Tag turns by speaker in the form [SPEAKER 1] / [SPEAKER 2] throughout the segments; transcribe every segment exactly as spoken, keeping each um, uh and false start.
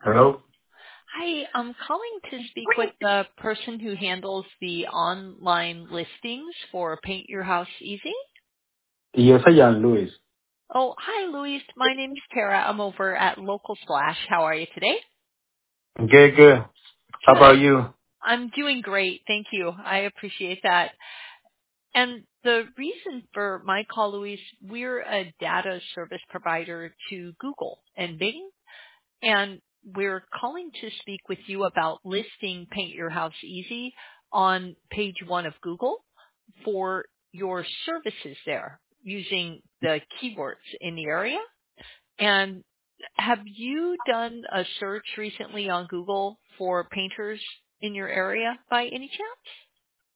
[SPEAKER 1] Hello?
[SPEAKER 2] Hi, I'm calling to speak with the person who handles the online listings for Paint Your House Easy.
[SPEAKER 1] Yes, I am, Luis.
[SPEAKER 2] Oh, hi, Luis. My name's Tara. I'm over at Local Splash. How are you today?
[SPEAKER 1] Good, good. How about
[SPEAKER 2] Good.
[SPEAKER 1] you?
[SPEAKER 2] I'm doing great. Thank you. I appreciate that. And the reason for my call, Luis, we're a data service provider to Google and Bing, and we're calling to speak with you about listing Paint Your House Easy on page one of Google for your services there using the keywords in the area. And have you done a search recently on Google for painters in your area by any chance?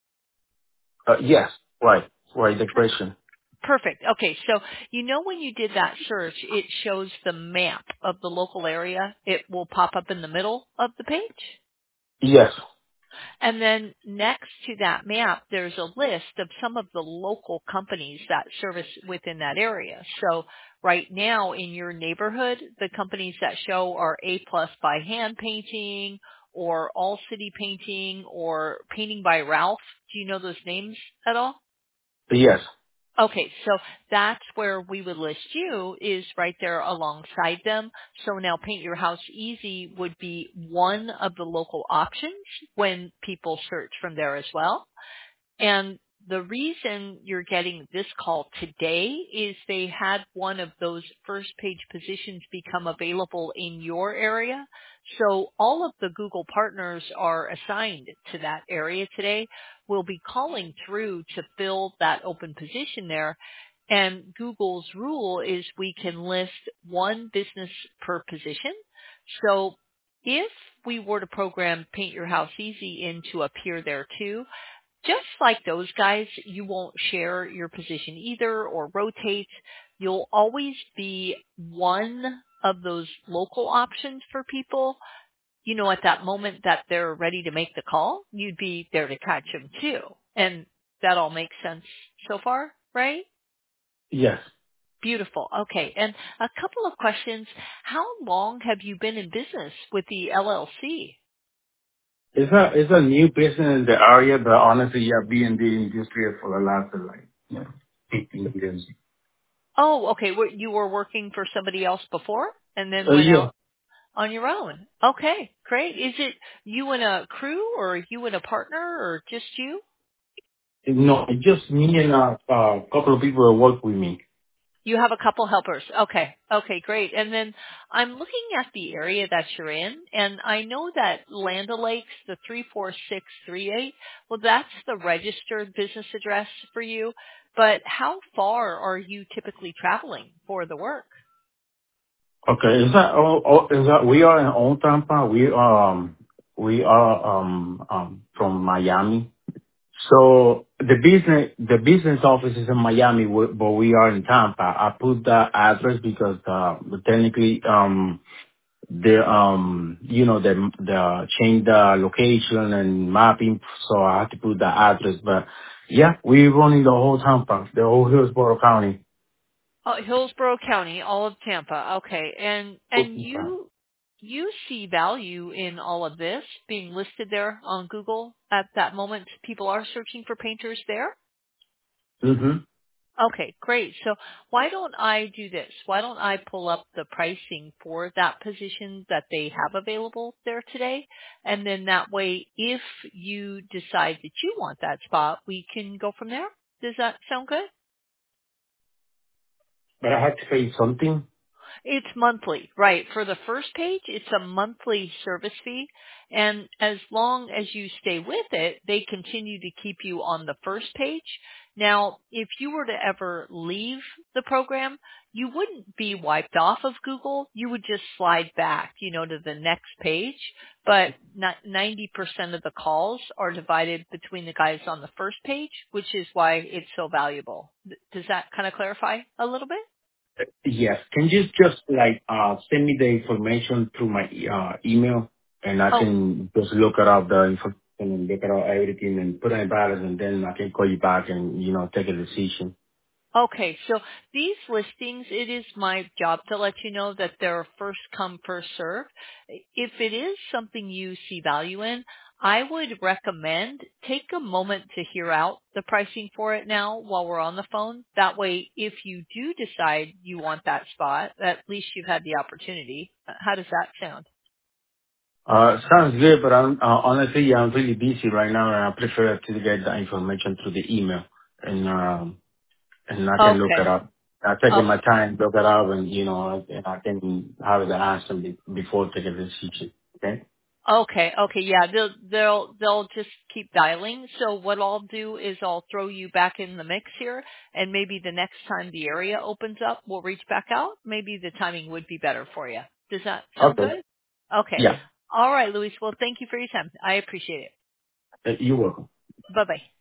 [SPEAKER 1] Uh, yes. Right. Right, the question.
[SPEAKER 2] Perfect. Okay, so you know when you did that search, it shows the map of the local area. It will pop up in the middle of the page.
[SPEAKER 1] Yes.
[SPEAKER 2] And then next to that map, there's a list of some of the local companies that service within that area. So right now in your neighborhood, the companies that show are A Plus by Hand Painting or All City Painting or Painting by Ralph. Do you know those names at all?
[SPEAKER 1] Yes.
[SPEAKER 2] Okay, so that's where we would list you is right there alongside them. So now Paint Your House Easy would be one of the local options when people search from there as well. And the reason you're getting this call today is they had one of those first page positions become available in your area. So all of the Google partners are assigned to that area today. We'll be calling through to fill that open position there. And Google's rule is we can list one business per position. So if we were to program Paint Your House Easy in to appear there too, just like those guys, you won't share your position either or rotate. You'll always be one of those local options for people. You know, at that moment that they're ready to make the call, you'd be there to catch them too. And that all makes sense so far, right?
[SPEAKER 1] Yes.
[SPEAKER 2] Beautiful. Okay. And a couple of questions. How long have you been in business with the L L C?
[SPEAKER 1] It's a, it's a new business in the area, but honestly, I've been in the industry for the last, uh, like, you know, fifteen years.
[SPEAKER 2] Oh, okay. Were- You were working for somebody else before and then
[SPEAKER 1] Uh,
[SPEAKER 2] went
[SPEAKER 1] yeah.
[SPEAKER 2] out on your own. Okay, great. Is it you and a crew or you and a partner or just you?
[SPEAKER 1] No, it's just me and a, a couple of people that work with me.
[SPEAKER 2] You have a couple helpers. Okay. Okay, great. And then I'm looking at the area that you're in and I know that Land O'Lakes, the three four six three eight, well that's the registered business address for you. But how far are you typically traveling for the work?
[SPEAKER 1] Okay, is that, oh, oh, is that, we are in Old Tampa. We, um, we are, um, um, from Miami. So the business the business office is in Miami, w- but we are in Tampa. I put the address because uh, technically um the um you know the the change the location and mapping, so I had to put the address. But yeah, we running the whole Tampa, the whole Hillsborough County.
[SPEAKER 2] Oh, Hillsborough County, all of Tampa. Okay. And and you you see value in all of this being listed there on Google at that moment. People are searching for painters there.
[SPEAKER 1] Mm-hmm.
[SPEAKER 2] Okay, great. So why don't I do this? Why don't I pull up the pricing for that position that they have available there today? And then that way, if you decide that you want that spot, we can go from there. Does that sound good?
[SPEAKER 1] But I had to pay something.
[SPEAKER 2] It's monthly, right. For the first page, it's a monthly service fee. And as long as you stay with it, they continue to keep you on the first page. Now, if you were to ever leave the program, you wouldn't be wiped off of Google. You would just slide back, you know, to the next page. But not ninety percent of the calls are divided between the guys on the first page, which is why it's so valuable. Th- Does that kind of clarify a little bit?
[SPEAKER 1] Yes. Can you just like uh send me the information through my uh email, and I
[SPEAKER 2] Oh,
[SPEAKER 1] can just look it up the information and look at all everything and put it in balance, and then I can call you back and you know take a decision.
[SPEAKER 2] Okay, so these listings, it is my job to let you know that they're first come, first serve. If it is something you see value in, I would recommend take a moment to hear out the pricing for it now while we're on the phone. That way, if you do decide you want that spot, at least you've had the opportunity. Uh, How does that sound?
[SPEAKER 1] Uh, sounds good, but I'm, uh, honestly, I'm really busy right now and I prefer to get the information through the email and, um, and I can look it
[SPEAKER 2] Okay.
[SPEAKER 1] up. I take
[SPEAKER 2] Oh,
[SPEAKER 1] my time, look it up and, you know, and I can have the answer be- before taking a decision. Okay?
[SPEAKER 2] okay, okay, yeah, they'll they'll they'll just keep dialing. So what I'll do is I'll throw you back in the mix here, and maybe the next time the area opens up, we'll reach back out. Maybe the timing would be better for you. Does that sound
[SPEAKER 1] Okay.
[SPEAKER 2] good? Okay.
[SPEAKER 1] Yeah.
[SPEAKER 2] All right, Luis. Well, thank you for your time. I appreciate it.
[SPEAKER 1] Uh, You're welcome.
[SPEAKER 2] Bye bye.